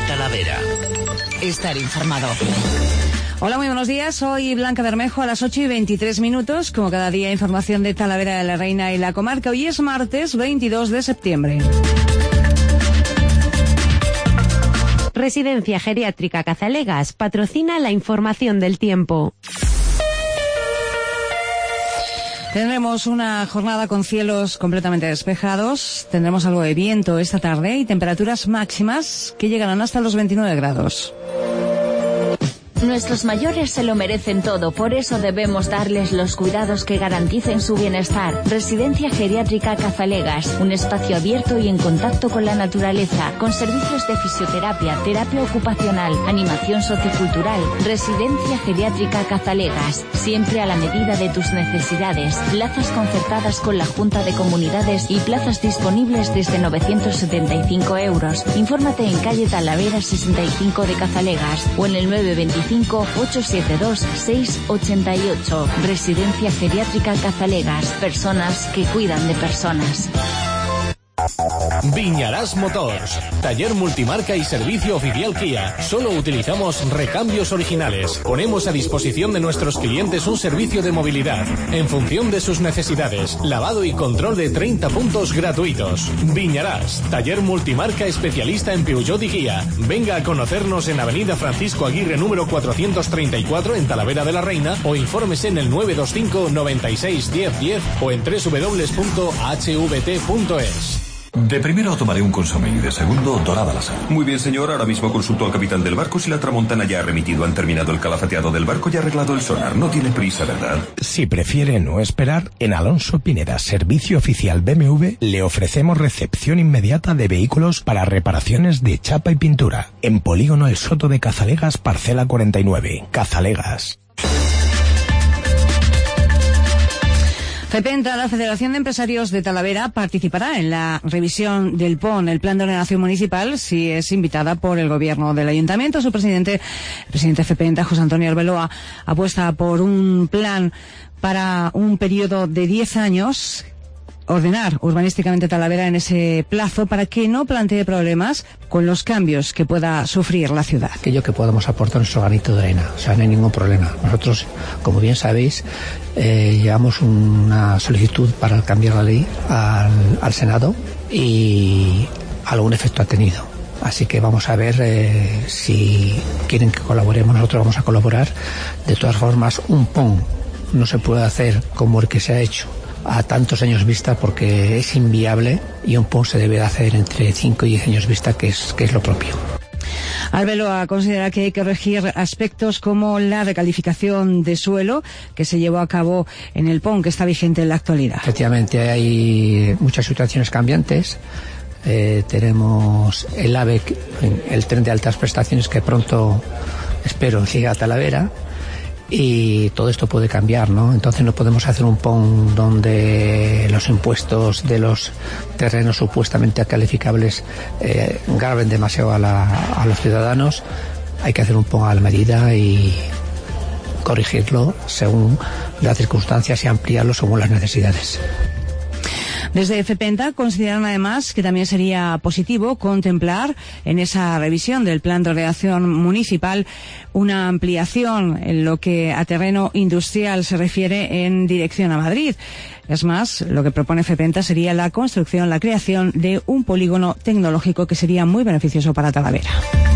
Talavera. Estar informado. Hola, muy buenos días. Soy Blanca Bermejo a las 8:23. Como cada día, información de Talavera de la Reina y la comarca. Hoy es martes 22 de septiembre. Residencia Geriátrica Cazalegas patrocina la información del tiempo. Tendremos una jornada con cielos completamente despejados, tendremos algo de viento esta tarde y temperaturas máximas que llegarán hasta los 29 grados. Nuestros mayores se lo merecen todo, por eso debemos darles los cuidados que garanticen su bienestar. Residencia Geriátrica Cazalegas, un espacio abierto y en contacto con la naturaleza, con servicios de fisioterapia, terapia ocupacional, animación sociocultural. Residencia Geriátrica Cazalegas, siempre a la medida de tus necesidades. Plazas concertadas con la Junta de Comunidades y plazas disponibles desde 975 euros. Infórmate en calle Talavera 65 de Cazalegas o en el 925-872-688. Residencia Geriátrica Cazalegas. Personas que cuidan de personas. Viñarás Motors, taller multimarca y servicio oficial Kia. Solo utilizamos recambios originales. Ponemos a disposición de nuestros clientes un servicio de movilidad en función de sus necesidades. Lavado y control de 30 puntos gratuitos. Viñarás, taller multimarca especialista en Peugeot y Kia. Venga a conocernos en Avenida Francisco Aguirre número 434 en Talavera de la Reina o infórmese en el 925 96 10 10 o en www.hvt.es. De primero tomaré un consomé y de segundo dorada la sal. Muy bien, señor. Ahora mismo consulto al capitán del barco si la Tramontana ya ha remitido. Han terminado el calafateado del barco y arreglado el sonar. No tiene prisa, ¿verdad? Si prefiere no esperar, en Alonso Pineda, servicio oficial BMW, le ofrecemos recepción inmediata de vehículos para reparaciones de chapa y pintura. En Polígono El Soto de Cazalegas, parcela 49. Cazalegas. FEPENTA, la Federación de Empresarios de Talavera, participará en la revisión del PON, el Plan de Ordenación Municipal, si es invitada por el Gobierno del Ayuntamiento. Su presidente, el presidente de FEPENTA, José Antonio Arbeloa, apuesta por un plan para un periodo de 10 años, ordenar urbanísticamente Talavera en ese plazo para que no plantee problemas con los cambios que pueda sufrir la ciudad. Aquello que podamos aportar nuestro granito de arena, o sea, no hay ningún problema. Nosotros, como bien sabéis, llevamos una solicitud para cambiar la ley al Senado y algún efecto ha tenido. Así que vamos a ver si quieren que colaboremos, nosotros vamos a colaborar. De todas formas, un PON no se puede hacer como el que se ha hecho a tantos años vista porque es inviable y un PON se debe de hacer entre 5 y 10 años vista, que es lo propio. Arbeloa considera que hay que corregir aspectos como la recalificación de suelo que se llevó a cabo en el PON, que está vigente en la actualidad. Efectivamente, hay muchas situaciones cambiantes. Tenemos el AVE, el tren de altas prestaciones, que pronto espero llegue a Talavera. Y todo esto puede cambiar, ¿no? Entonces no podemos hacer un PON donde los impuestos de los terrenos supuestamente calificables graven demasiado a los ciudadanos. Hay que hacer un PON a la medida y corregirlo según las circunstancias y ampliarlo según las necesidades. Desde FEPENTA consideran además que también sería positivo contemplar en esa revisión del Plan de Ordenación Municipal una ampliación en lo que a terreno industrial se refiere en dirección a Madrid. Es más, lo que propone FEPENTA sería la construcción, la creación de un polígono tecnológico que sería muy beneficioso para Talavera.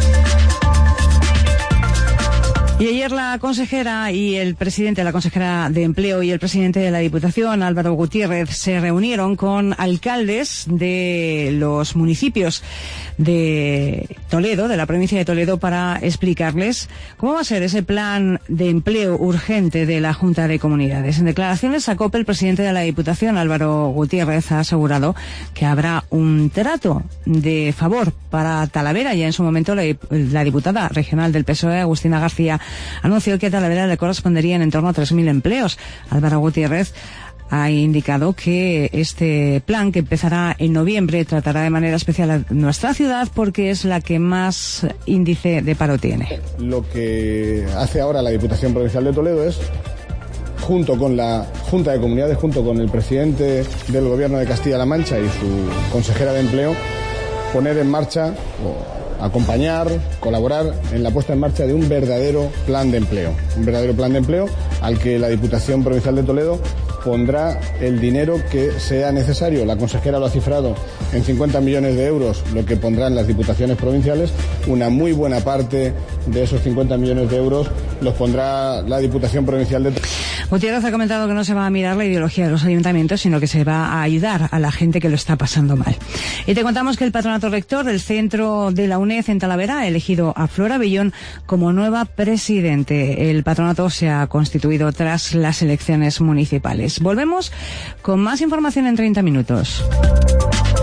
Y ayer la consejera y el presidente, la consejera de Empleo y el presidente de la Diputación, Álvaro Gutiérrez, se reunieron con alcaldes de los municipios de Toledo, de la provincia de Toledo, para explicarles cómo va a ser ese plan de empleo urgente de la Junta de Comunidades. En declaraciones a COPE, el presidente de la Diputación, Álvaro Gutiérrez, ha asegurado que habrá un trato de favor para Talavera. Ya en su momento la diputada regional del PSOE, Agustina García, anunció que a Talavera le corresponderían en torno a 3.000 empleos. Álvaro Gutiérrez ha indicado que este plan, que empezará en noviembre, tratará de manera especial a nuestra ciudad porque es la que más índice de paro tiene. Lo que hace ahora la Diputación Provincial de Toledo es, junto con la Junta de Comunidades, junto con el presidente del Gobierno de Castilla-La Mancha y su consejera de Empleo, poner en marcha o acompañar, colaborar en la puesta en marcha de un verdadero plan de empleo. Un verdadero plan de empleo al que la Diputación Provincial de Toledo pondrá el dinero que sea necesario. La consejera lo ha cifrado en 50 millones de euros, lo que pondrán las diputaciones provinciales. Una muy buena parte de esos 50 millones de euros los pondrá la Diputación Provincial de Toledo. Gutiérrez ha comentado que no se va a mirar la ideología de los ayuntamientos, sino que se va a ayudar a la gente que lo está pasando mal. Y te contamos que el patronato rector del centro de la UNED en Talavera ha elegido a Flora Bellón como nueva presidente. El patronato se ha constituido tras las elecciones municipales. Volvemos con más información en 30 minutos.